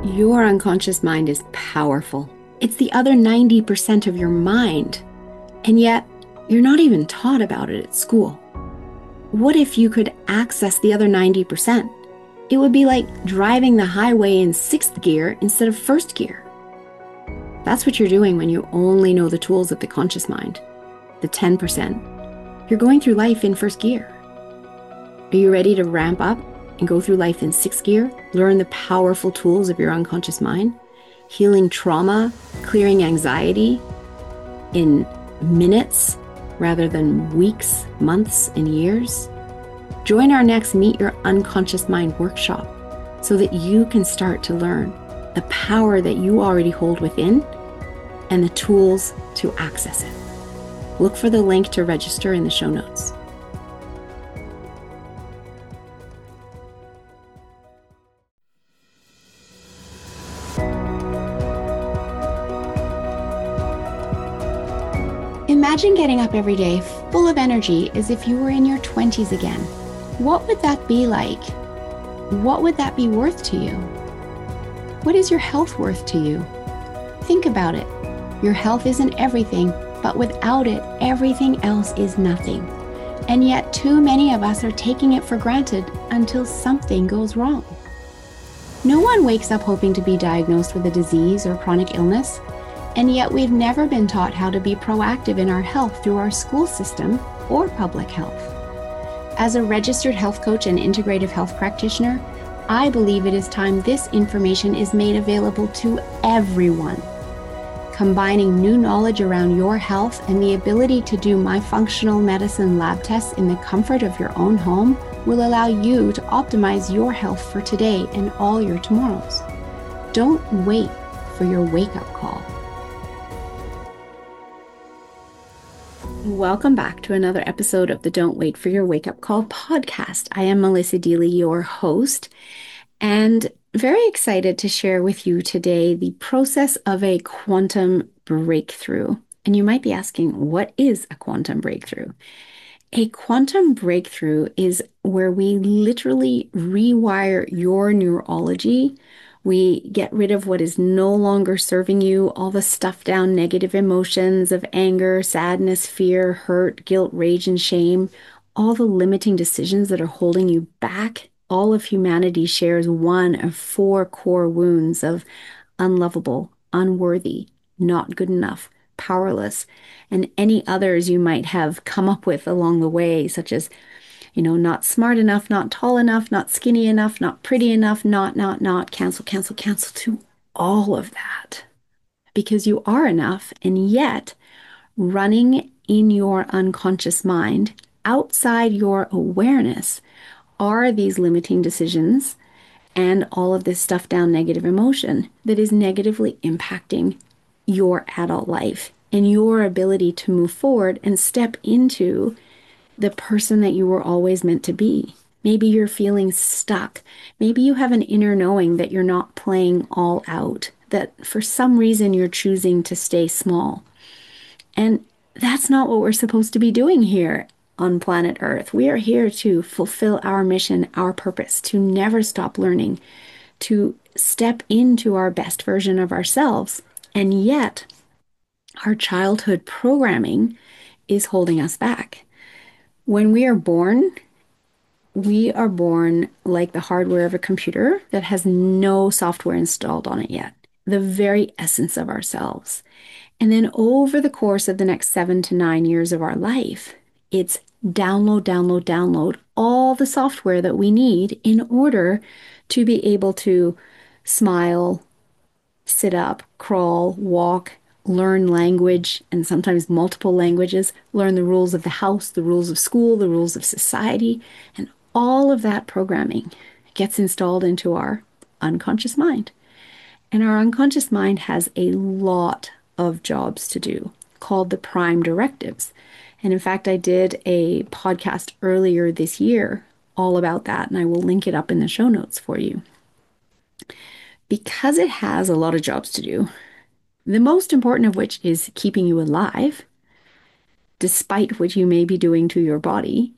Your unconscious mind is powerful. It's the other 90% of your mind, and yet you're not even taught about it at school. What if you could access the other 90%? It would be like driving the highway in sixth gear instead of first gear. That's what you're doing when you only know the tools of the conscious mind, the 10%. You're going through life in first gear. Are you ready to ramp up and go through life in sixth gear? Learn the powerful tools of your unconscious mind, healing trauma, clearing anxiety in minutes rather than weeks, months, and years? Join our next Meet Your Unconscious Mind workshop so that you can start to learn the power that you already hold within and the tools to access it. Look for the link to register in the show notes. Imagine getting up every day full of energy as if you were in your 20s again. What would that be like? What would that be worth to you? What is your health worth to you? Think about it. Your health isn't everything, but without it, everything else is nothing. And yet too many of us are taking it for granted until something goes wrong. No one wakes up hoping to be diagnosed with a disease or chronic illness. And yet we've never been taught how to be proactive in our health through our school system or public health. As a registered health coach and integrative health practitioner, I believe it is time this information is made available to everyone. Combining new knowledge around your health and the ability to do my functional medicine lab tests in the comfort of your own home will allow you to optimize your health for today and all your tomorrows. Don't wait for your wake-up call. Welcome back to another episode of the Don't Wait for Your Wake Up Call podcast. I am Melissa Deely, your host, and very excited to share with you today the process of a quantum breakthrough. And you might be asking, what is a quantum breakthrough? A quantum breakthrough is where we literally rewire your neurology. We get rid of what is no longer serving you, all the stuffed down negative emotions of anger, sadness, fear, hurt, guilt, rage, and shame, all the limiting decisions that are holding you back. All of humanity shares one of four core wounds of unlovable, unworthy, not good enough, powerless, and any others you might have come up with along the way, such as not smart enough, not tall enough, not skinny enough, not pretty enough, not, cancel, cancel, cancel to all of that. Because you are enough, and yet running in your unconscious mind, outside your awareness, are these limiting decisions and all of this stuff down negative emotion that is negatively impacting your adult life and your ability to move forward and step into the person that you were always meant to be. Maybe you're feeling stuck. Maybe you have an inner knowing that you're not playing all out, that for some reason you're choosing to stay small. And that's not what we're supposed to be doing here on planet Earth. We are here to fulfill our mission, our purpose, to never stop learning, to step into our best version of ourselves. And yet, our childhood programming is holding us back. When we are born like the hardware of a computer that has no software installed on it yet, the very essence of ourselves. And then over the course of the next 7 to 9 years of our life, it's download, download, download all the software that we need in order to be able to smile, sit up, crawl, walk, learn language, and sometimes multiple languages, learn the rules of the house, the rules of school, the rules of society, and all of that programming gets installed into our unconscious mind. And our unconscious mind has a lot of jobs to do called the prime directives. And in fact, I did a podcast earlier this year all about that, and I will link it up in the show notes for you. Because it has a lot of jobs to do, the most important of which is keeping you alive, despite what you may be doing to your body,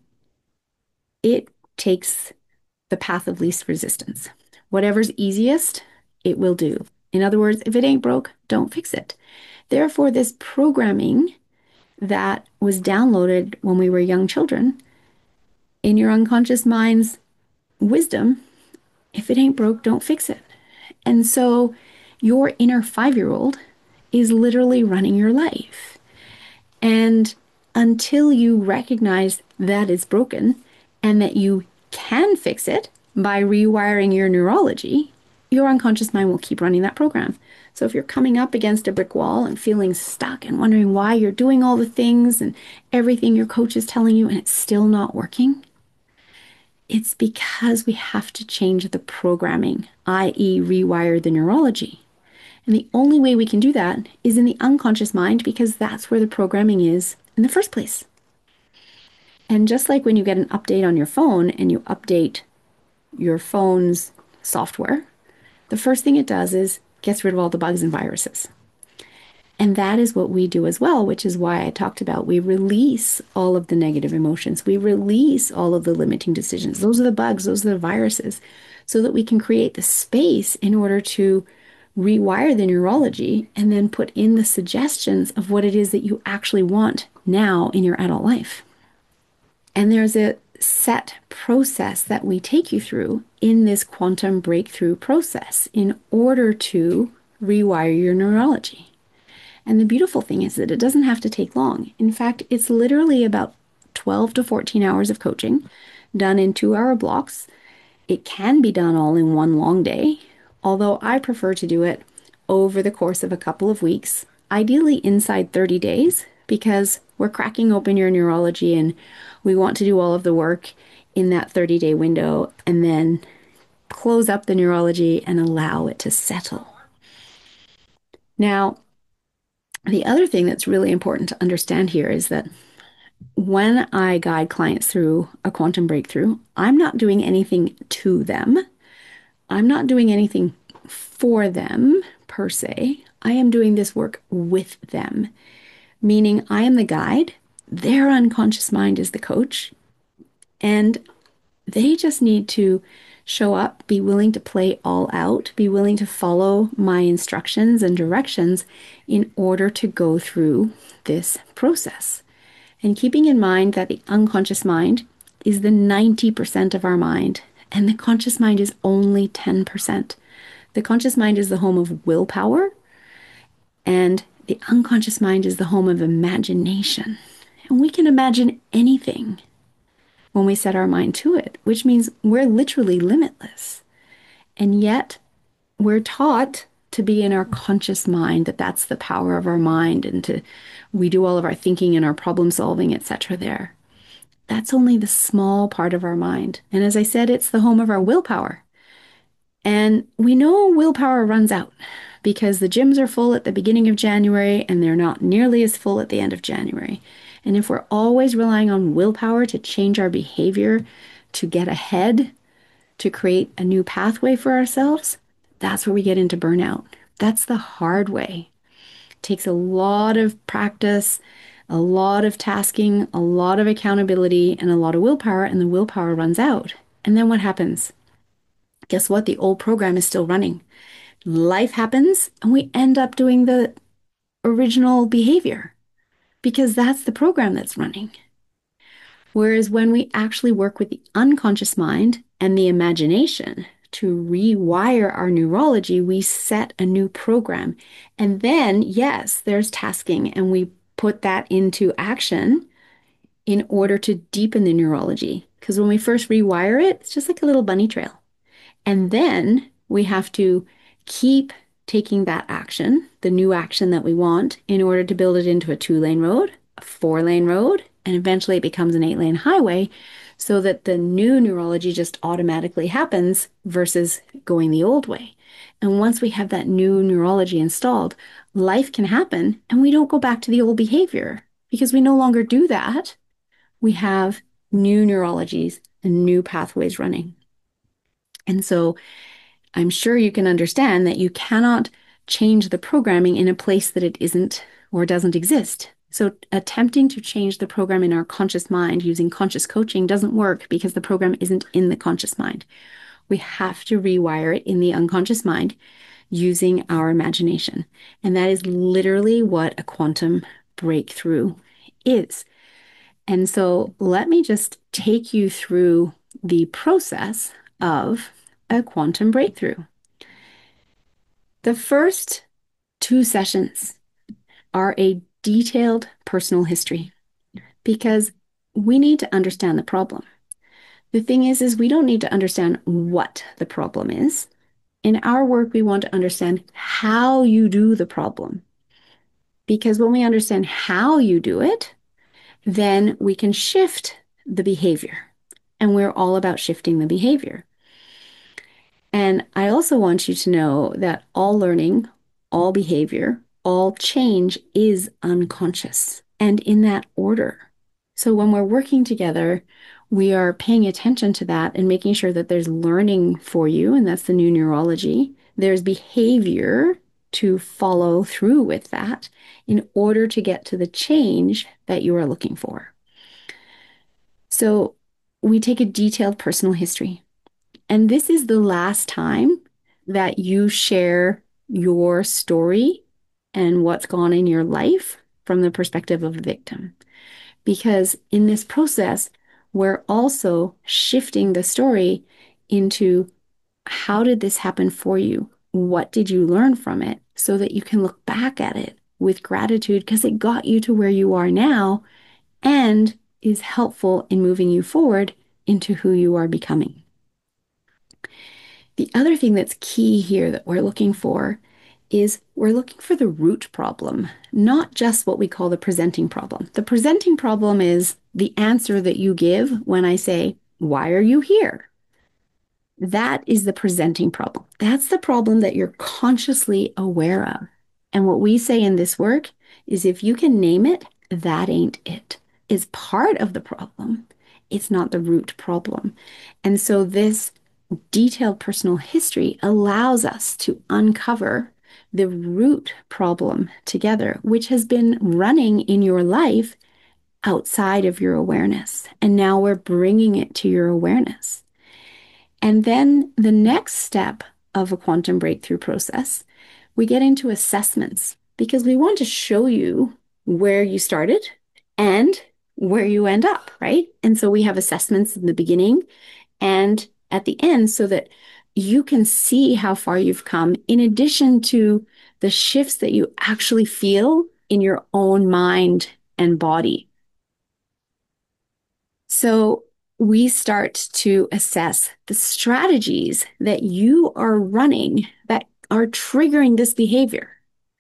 it takes the path of least resistance. Whatever's easiest it will do. In other words, if it ain't broke, don't fix it. Therefore, this programming that was downloaded when we were young children, in your unconscious mind's wisdom, if it ain't broke, don't fix it. And so your inner 5-year-old is literally running your life. And until you recognize that it's broken and that you can fix it by rewiring your neurology, your unconscious mind will keep running that program. So if you're coming up against a brick wall and feeling stuck and wondering why you're doing all the things and everything your coach is telling you and it's still not working, it's because we have to change the programming, i.e., rewire the neurology. And the only way we can do that is in the unconscious mind because that's where the programming is in the first place. And just like when you get an update on your phone and you update your phone's software, the first thing it does is gets rid of all the bugs and viruses. And that is what we do as well, which is why I talked about we release all of the negative emotions. We release all of the limiting decisions. Those are the bugs, those are the viruses, so that we can create the space in order to rewire the neurology and then put in the suggestions of what it is that you actually want now in your adult life. And there's a set process that we take you through in this quantum breakthrough process in order to rewire your neurology. And the beautiful thing is that it doesn't have to take long. In fact, it's literally about 12 to 14 hours of coaching done in 2-hour blocks. It can be done all in one long day, although I prefer to do it over the course of a couple of weeks, ideally inside 30 days, because we're cracking open your neurology and we want to do all of the work in that 30-day window and then close up the neurology and allow it to settle. Now, the other thing that's really important to understand here is that when I guide clients through a quantum breakthrough, I'm not doing anything to them. I'm not doing anything for them per se. I am doing this work with them, meaning I am the guide, their unconscious mind is the coach, and they just need to show up, be willing to play all out, be willing to follow my instructions and directions in order to go through this process. And keeping in mind that the unconscious mind is the 90% of our mind, and the conscious mind is only 10%. The conscious mind is the home of willpower, and the unconscious mind is the home of imagination. And we can imagine anything when we set our mind to it, which means we're literally limitless. And yet we're taught to be in our conscious mind, that that's the power of our mind, and we do all of our thinking and our problem solving, etc. there. That's only the small part of our mind. And as I said, it's the home of our willpower. And we know willpower runs out because the gyms are full at the beginning of January and they're not nearly as full at the end of January. And if we're always relying on willpower to change our behavior, to get ahead, to create a new pathway for ourselves, that's where we get into burnout. That's the hard way. It takes a lot of practice, a lot of tasking, a lot of accountability, and a lot of willpower, and the willpower runs out. And then what happens? Guess what? The old program is still running. Life happens, and we end up doing the original behavior because that's the program that's running. Whereas when we actually work with the unconscious mind and the imagination to rewire our neurology, we set a new program. And then, yes, there's tasking, and we put that into action in order to deepen the neurology. Because when we first rewire it, it's just like a little bunny trail. And then we have to keep taking that action, the new action that we want, in order to build it into a 2-lane road, a 4-lane road, and eventually it becomes an 8-lane highway, so that the new neurology just automatically happens versus going the old way. And once we have that new neurology installed, life can happen and we don't go back to the old behavior because we no longer do that. We have new neurologies and new pathways running. And so I'm sure you can understand that you cannot change the programming in a place that it isn't or doesn't exist. So attempting to change the program in our conscious mind using conscious coaching doesn't work because the program isn't in the conscious mind. We have to rewire it in the unconscious mind using our imagination. And that is literally what a quantum breakthrough is. And so let me just take you through the process of a quantum breakthrough. The first two sessions are a detailed personal history because we need to understand the problem. The thing is we don't need to understand what the problem is. In our work, we want to understand how you do the problem. Because when we understand how you do it, then we can shift the behavior. And we're all about shifting the behavior. And I also want you to know that all learning, all behavior, all change is unconscious and in that order. So when we're working together, we are paying attention to that and making sure that there's learning for you, and that's the new neurology. There's behavior to follow through with that in order to get to the change that you are looking for. So we take a detailed personal history. And this is the last time that you share your story and what's gone in your life from the perspective of a victim. Because in this process, we're also shifting the story into how did this happen for you? What did you learn from it? So that you can look back at it with gratitude because it got you to where you are now and is helpful in moving you forward into who you are becoming. The other thing that's key here that we're looking for is we're looking for the root problem, not just what we call the presenting problem. The presenting problem is the answer that you give when I say, "Why are you here?" That is the presenting problem. That's the problem that you're consciously aware of. And what we say in this work is if you can name it, that ain't it. It's part of the problem. It's not the root problem. And so this detailed personal history allows us to uncover the root problem together, which has been running in your life outside of your awareness. And now we're bringing it to your awareness. And then the next step of a quantum breakthrough process, we get into assessments because we want to show you where you started and where you end up, right? And so we have assessments in the beginning and at the end so that you can see how far you've come, in addition to the shifts that you actually feel in your own mind and body. So we start to assess the strategies that you are running that are triggering this behavior,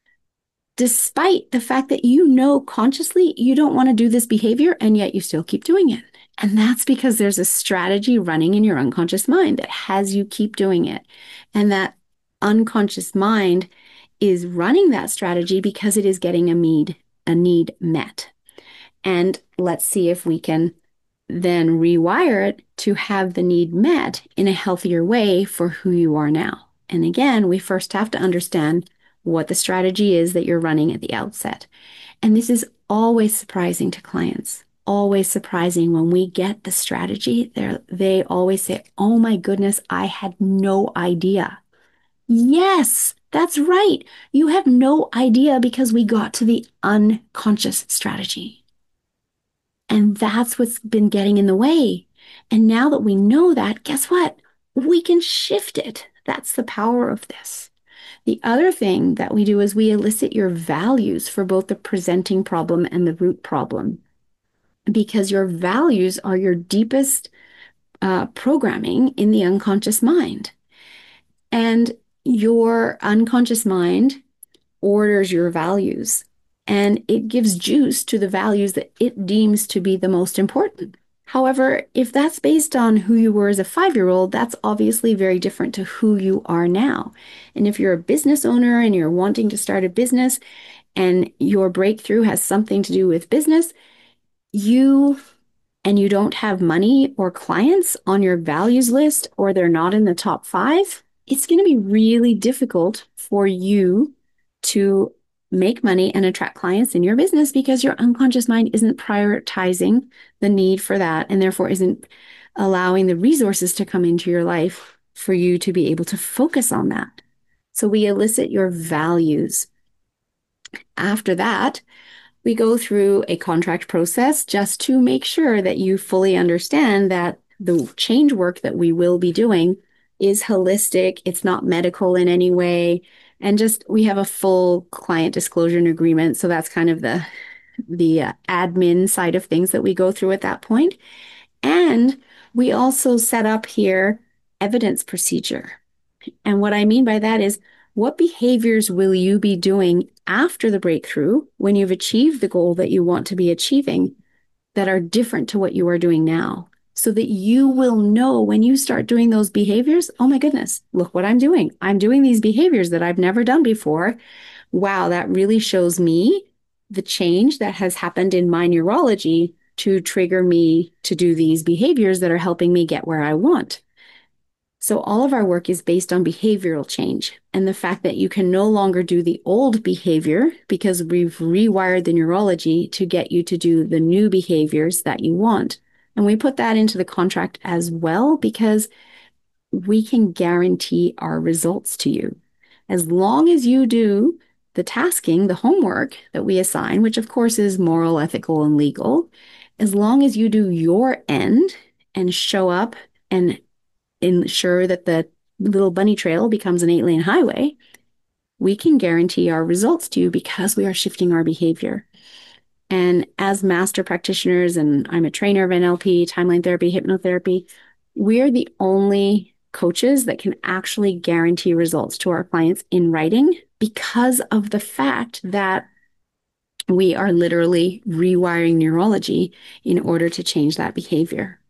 despite the fact that you know consciously you don't want to do this behavior, and yet you still keep doing it. And that's because there's a strategy running in your unconscious mind that has you keep doing it. And that unconscious mind is running that strategy because it is getting a need met. And let's see if we can then rewire it to have the need met in a healthier way for who you are now. And again, we first have to understand what the strategy is that you're running at the outset. And this is always surprising to clients. Always surprising when we get the strategy. They always say, "Oh my goodness, I had no idea." Yes, that's right. You have no idea because we got to the unconscious strategy. And that's what's been getting in the way. And now that we know that, guess what? We can shift it. That's the power of this. The other thing that we do is we elicit your values for both the presenting problem and the root problem, because your values are your deepest programming in the unconscious mind. And your unconscious mind orders your values, and it gives juice to the values that it deems to be the most important. However, if that's based on who you were as a 5-year-old, that's obviously very different to who you are now. And if you're a business owner and you're wanting to start a business and your breakthrough has something to do with business, you don't have money or clients on your values list, or they're not in the top 5, it's going to be really difficult for you to make money and attract clients in your business because your unconscious mind isn't prioritizing the need for that, and therefore isn't allowing the resources to come into your life for you to be able to focus on that. So we elicit your values. After that, we go through a contract process just to make sure that you fully understand that the change work that we will be doing is holistic, it's not medical in any way, and just we have a full client disclosure agreement. So that's kind of the admin side of things that we go through at that point. And we also set up here evidence procedure. And what I mean by that is, what behaviors will you be doing after the breakthrough when you've achieved the goal that you want to be achieving that are different to what you are doing now? So that you will know when you start doing those behaviors, oh my goodness, look what I'm doing. I'm doing these behaviors that I've never done before. Wow, that really shows me the change that has happened in my neurology to trigger me to do these behaviors that are helping me get where I want. So all of our work is based on behavioral change and the fact that you can no longer do the old behavior because we've rewired the neurology to get you to do the new behaviors that you want. And we put that into the contract as well because we can guarantee our results to you. As long as you do the tasking, the homework that we assign, which of course is moral, ethical, and legal, as long as you do your end and show up and ensure that the little bunny trail becomes an 8-lane highway, we can guarantee our results to you because we are shifting our behavior. And as master practitioners, and I'm a trainer of NLP, timeline therapy, hypnotherapy, we're the only coaches that can actually guarantee results to our clients in writing because of the fact that we are literally rewiring neurology in order to change that behavior.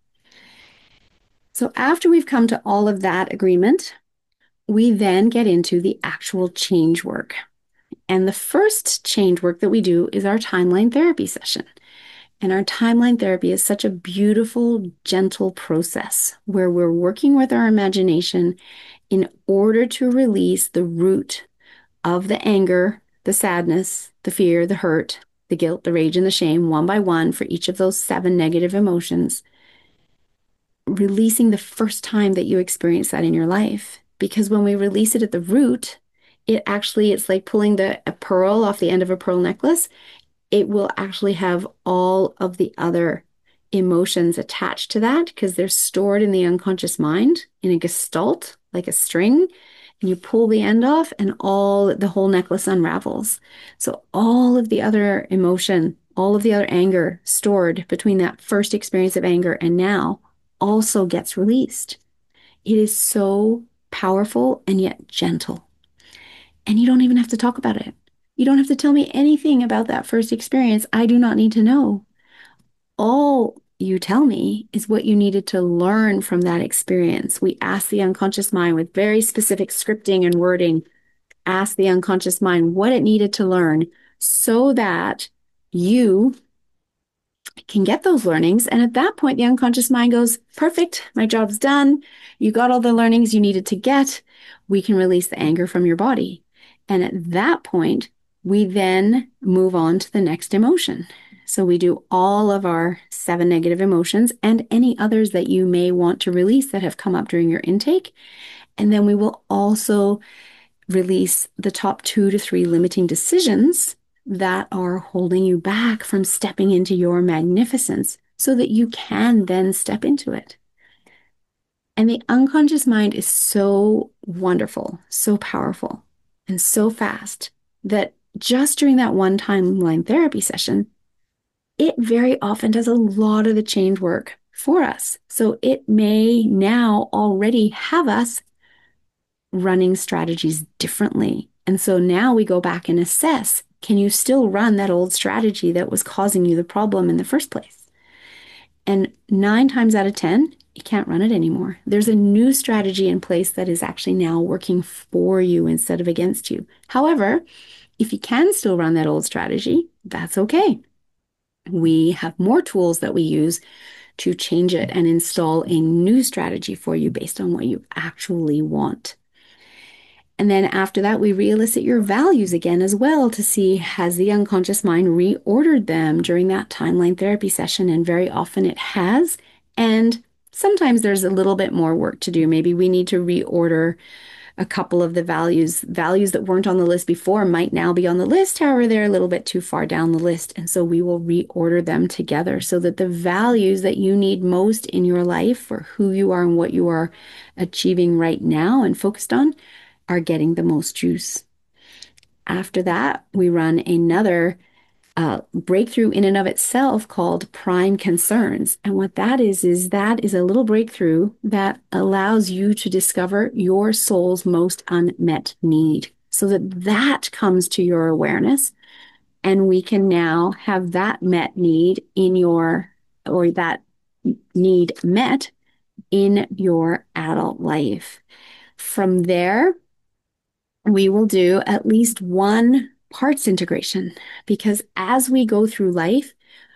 So after we've come to all of that agreement, we then get into the actual change work. And the first change work that we do is our timeline therapy session. And our timeline therapy is such a beautiful, gentle process where we're working with our imagination in order to release the root of the anger, the sadness, the fear, the hurt, the guilt, the rage, and the shame, one by one for each of those 7 negative emotions, releasing the first time that you experience that in your life. Because when we release it at the root, it's like pulling a pearl off the end of a pearl necklace. It will actually have all of the other emotions attached to that because they're stored in the unconscious mind in a gestalt, like a string. And you pull the end off and the whole necklace unravels. So all of the other emotion, all of the other anger stored between that first experience of anger and now also gets released. It is so powerful and yet gentle. And you don't even have to talk about it. You don't have to tell me anything about that first experience. I do not need to know. All you tell me is what you needed to learn from that experience. We ask the unconscious mind with very specific scripting and wording, ask the unconscious mind what it needed to learn so that you can get those learnings. And at that point, the unconscious mind goes, perfect, my job's done. You got all the learnings you needed to get. We can release the anger from your body. And at that point, we then move on to the next emotion. So we do all of our 7 negative emotions and any others that you may want to release that have come up during your intake. And then we will also release the top 2 to 3 limiting decisions that are holding you back from stepping into your magnificence so that you can then step into it. And the unconscious mind is so wonderful, so powerful, and so fast that just during that one timeline therapy session, it very often does a lot of the change work for us. So it may now already have us running strategies differently. And so now we go back and assess, can you still run that old strategy that was causing you the problem in the first place? And 9 times out of 10, you can't run it anymore. There's a new strategy in place that is actually now working for you instead of against you. However, if you can still run that old strategy, that's okay. We have more tools that we use to change it and install a new strategy for you based on what you actually want. And then after that, we re-elicit your values again as well to see, has the unconscious mind reordered them during that timeline therapy session? And very often it has. And sometimes there's a little bit more work to do. Maybe we need to reorder a couple of the values that weren't on the list before might now be on the list. However, they're a little bit too far down the list. And so we will reorder them together so that the values that you need most in your life for who you are and what you are achieving right now and focused on are getting the most juice. After that, we run another breakthrough in and of itself called prime concerns. And what that is that is a little breakthrough that allows you to discover your soul's most unmet need so that that comes to your awareness. And we can now have that met need in your, or that need met in your adult life. From there, we will do at least one parts integration because as we go through life,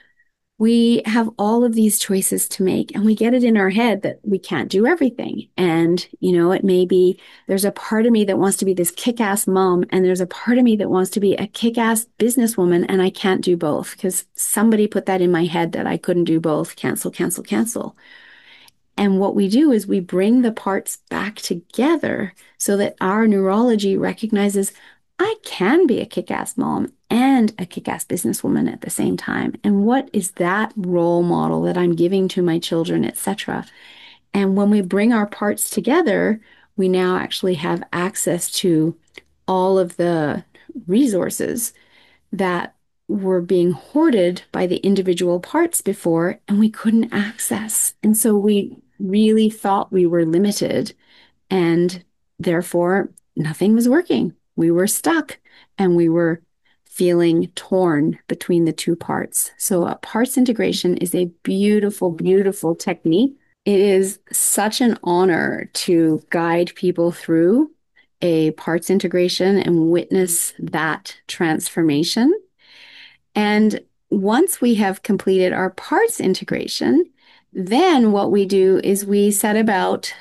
we have all of these choices to make and we get it in our head that we can't do everything. And, it may be there's a part of me that wants to be this kick-ass mom and there's a part of me that wants to be a kick-ass businesswoman and I can't do both because somebody put that in my head that I couldn't do both. Cancel, cancel, cancel. And what we do is we bring the parts back together so that our neurology recognizes I can be a kick-ass mom and a kick-ass businesswoman at the same time. And what is that role model that I'm giving to my children, etc.? And when we bring our parts together, we now actually have access to all of the resources that were being hoarded by the individual parts before and we couldn't access. And so we really thought we were limited and therefore nothing was working. We were stuck and we were feeling torn between the two parts. So a parts integration is a beautiful, beautiful technique. It is such an honor to guide people through a parts integration and witness that transformation. And once we have completed our parts integration, then what we do is we set about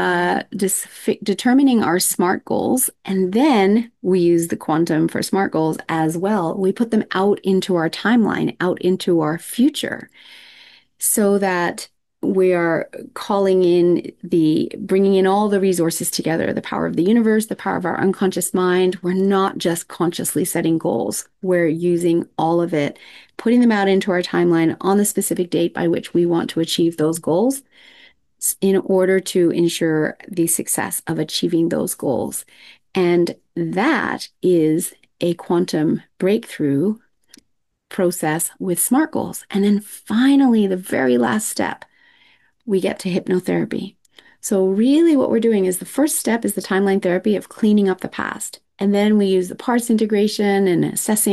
determining our SMART goals, and then we use the quantum for SMART goals as well. We put them out into our timeline, out into our future, so that we are bringing in all the resources together, the power of the universe, the power of our unconscious mind. We're not just consciously setting goals. We're using all of it, putting them out into our timeline on the specific date by which we want to achieve those goals in order to ensure the success of achieving those goals. And that is a quantum breakthrough process with SMART goals. And then finally, the very last step, we get to hypnotherapy. So really what we're doing is the first step is the timeline therapy of cleaning up the past. And then we use the parts integration and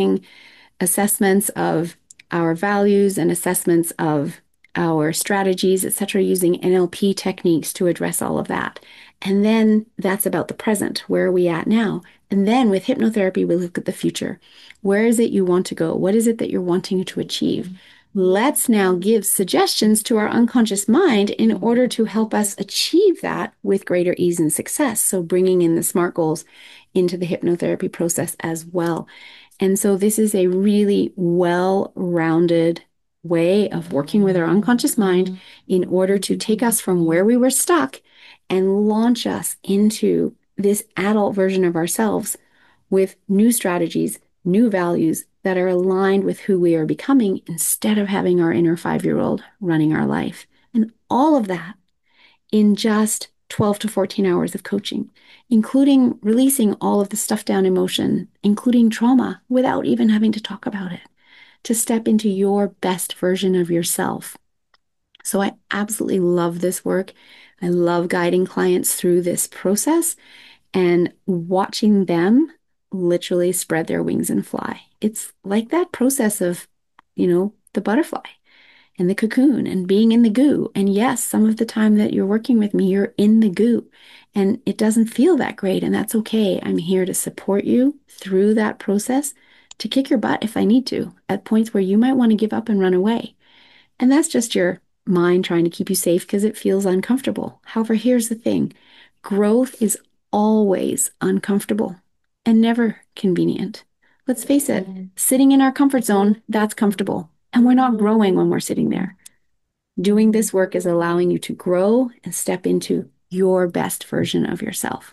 assessments of our values and assessments of our strategies, etc., using NLP techniques to address all of that. And then that's about the present. Where are we at now? And then with hypnotherapy, we look at the future. Where is it you want to go? What is it that you're wanting to achieve? Let's now give suggestions to our unconscious mind in order to help us achieve that with greater ease and success. So bringing in the SMART goals into the hypnotherapy process as well. And so this is a really well-rounded way of working with our unconscious mind in order to take us from where we were stuck and launch us into this adult version of ourselves with new strategies, new values that are aligned with who we are becoming instead of having our inner 5-year-old running our life. And all of that in just 12 to 14 hours of coaching, including releasing all of the stuff down emotion, including trauma, without even having to talk about it, to step into your best version of yourself. So I absolutely love this work. I love guiding clients through this process and watching them literally spread their wings and fly. It's like that process of, the butterfly and the cocoon and being in the goo. And yes, some of the time that you're working with me, you're in the goo and it doesn't feel that great. And that's okay. I'm here to support you through that process, to kick your butt if I need to, at points where you might want to give up and run away. And that's just your mind trying to keep you safe because it feels uncomfortable. However, here's the thing. Growth is always uncomfortable and never convenient. Let's face it, sitting in our comfort zone, that's comfortable. And we're not growing when we're sitting there. Doing this work is allowing you to grow and step into your best version of yourself.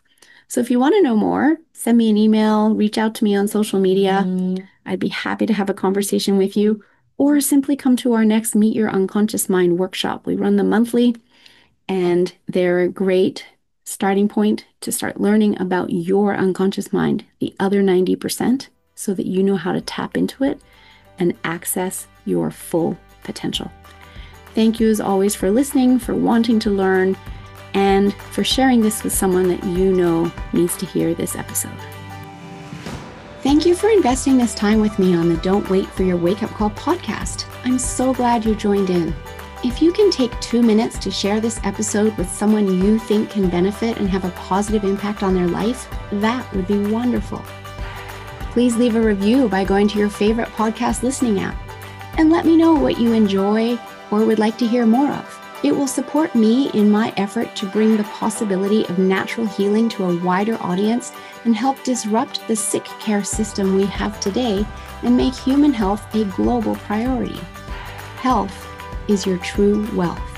So if you want to know more, send me an email, reach out to me on social media. I'd be happy to have a conversation with you, or simply come to our next Meet Your Unconscious Mind workshop. We run them monthly, and they're a great starting point to start learning about your unconscious mind, the other 90%, so that you know how to tap into it and access your full potential. Thank you as always for listening, for wanting to learn, and for sharing this with someone that you know needs to hear this episode. Thank you for investing this time with me on the Don't Wait for Your Wake Up Call podcast. I'm so glad you joined in. If you can take 2 minutes to share this episode with someone you think can benefit and have a positive impact on their life, that would be wonderful. Please leave a review by going to your favorite podcast listening app and let me know what you enjoy or would like to hear more of. It will support me in my effort to bring the possibility of natural healing to a wider audience and help disrupt the sick care system we have today and make human health a global priority. Health is your true wealth.